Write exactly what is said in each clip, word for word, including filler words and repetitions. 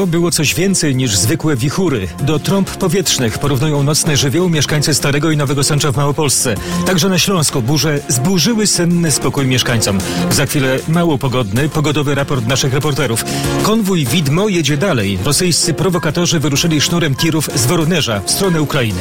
To było coś więcej niż zwykłe wichury. Do trąb powietrznych porównują nocny żywioł mieszkańcy Starego i Nowego Sącza w Małopolsce. Także na Śląsku burze zburzyły senny spokój mieszkańcom. Za chwilę mało pogodny, pogodowy raport naszych reporterów. Konwój Widmo jedzie dalej. Rosyjscy prowokatorzy wyruszyli sznurem tirów z Woronerza w stronę Ukrainy.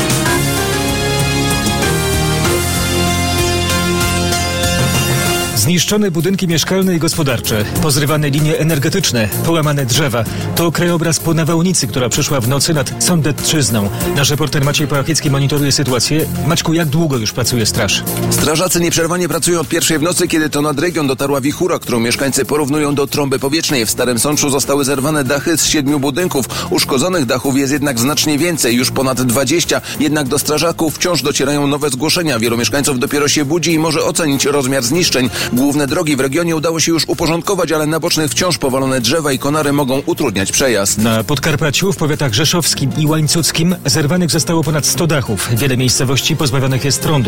Zniszczone budynki mieszkalne i gospodarcze, pozrywane linie energetyczne, połamane drzewa. To krajobraz po nawałnicy, która przyszła w nocy nad Sądecczyzną. Nasz reporter Maciej Pałachicki monitoruje sytuację. Maćku, jak długo już pracuje straż? Strażacy nieprzerwanie pracują od pierwszej w nocy, kiedy to nad region dotarła wichura, którą mieszkańcy porównują do trąby powietrznej. W Starym Sączu zostały zerwane dachy z siedmiu budynków. Uszkodzonych dachów jest jednak znacznie więcej, już ponad dwadzieścia. Jednak do strażaków wciąż docierają nowe zgłoszenia. Wielu mieszkańców dopiero się budzi i może ocenić rozmiar zniszczeń. Główne drogi w regionie udało się już uporządkować, ale na bocznych wciąż powalone drzewa i konary mogą utrudniać przejazd. Na Podkarpaciu, w powiatach rzeszowskim i łańcuckim zerwanych zostało ponad sto dachów. Wiele miejscowości pozbawionych jest prądu.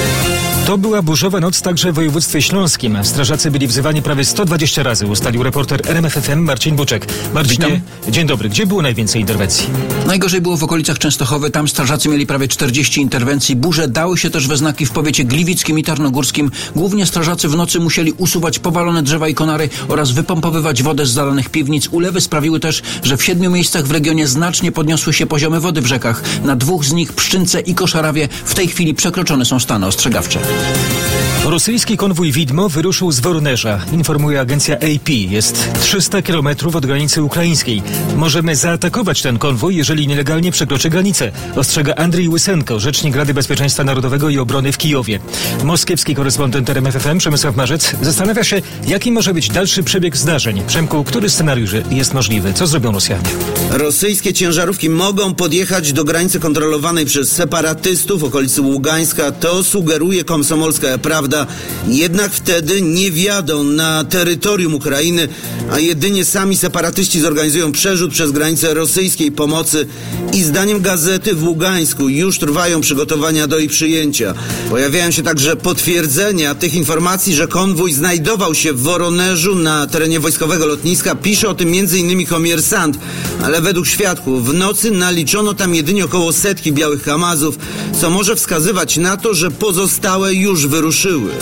To była burzowa noc także w województwie śląskim. Strażacy byli wzywani prawie sto dwadzieścia razy, ustalił reporter R M F F M Marcin Buczek. Marcinie, dzień dobry. Gdzie było najwięcej interwencji? Najgorzej było w okolicach Częstochowy. Tam strażacy mieli prawie czterdzieści interwencji. Burze dały się też we znaki w powiecie gliwickim i tarnogórskim. Głównie strażacy w nocy musieli usuwać powalone drzewa i konary oraz wypompowywać wodę z zalanych piwnic. Ulewy sprawiły też, że w siedmiu miejscach w regionie znacznie podniosły się poziomy wody w rzekach. Na dwóch z nich, Pszczynce i Koszarawie, w tej chwili przekroczone są stany ostrzegawcze. Rosyjski konwój Widmo wyruszył z Woronerza, informuje agencja A P. Jest trzysta kilometrów od granicy ukraińskiej. Możemy zaatakować ten konwój, jeżeli nielegalnie przekroczy granicę, ostrzega Andrzej Łysenko, rzecznik Rady Bezpieczeństwa Narodowego i Obrony w Kijowie. Moskiewski korespondent R M F F M Przemysław Marzec zastanawia się, jaki może być dalszy przebieg zdarzeń. Przemku, który scenariusz jest możliwy? Co zrobią Rosjanie? Rosyjskie ciężarówki mogą podjechać do granicy kontrolowanej przez separatystów w okolicy Ługańska. To sugeruje Komsomolska Prawda. Jednak wtedy nie wjadą na terytorium Ukrainy, a jedynie sami separatyści zorganizują przerzut przez granicę rosyjskiej pomocy i zdaniem gazety w Ługańsku już trwają przygotowania do jej przyjęcia. Pojawiają się także potwierdzenia tych informacji, że konwój znajdował się w Woronerzu na terenie wojskowego lotniska. Pisze o tym między innymi Komiersant, ale według świadków w nocy naliczono tam jedynie około setki białych kamazów, co może wskazywać na to, że pozostałe już wyruszyły.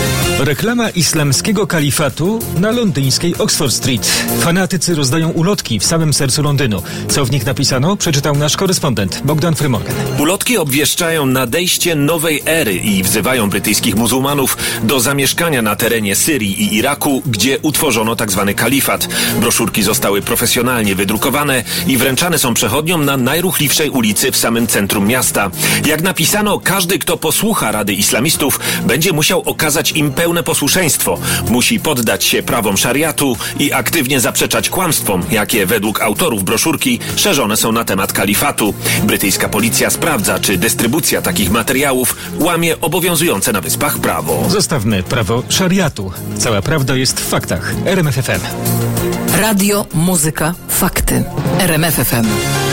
Reklama islamskiego kalifatu na londyńskiej Oxford Street. Fanatycy rozdają ulotki w samym sercu Londynu. Co w nich napisano? Przeczytał nasz korespondent Bogdan Frymorgan. Ulotki obwieszczają nadejście nowej ery i wzywają brytyjskich muzułmanów do zamieszkania na terenie Syrii i Iraku, gdzie utworzono tzw. kalifat. Broszurki zostały profesjonalnie wydrukowane i wręczane są przechodniom na najruchliwszej ulicy w samym centrum miasta. Jak napisano, każdy, kto posłucha Rady Islamistów, będzie musiał okazać im pełne posłuszeństwo. Musi poddać się prawom szariatu i aktywnie zaprzeczać kłamstwom, jakie według autorów broszurki szerzone są na temat kalifatu. Brytyjska policja sprawdza, czy dystrybucja takich materiałów łamie obowiązujące na Wyspach prawo. Zostawmy prawo szariatu. Cała prawda jest w faktach. R M F F M. Radio, muzyka, fakty. R M F F M.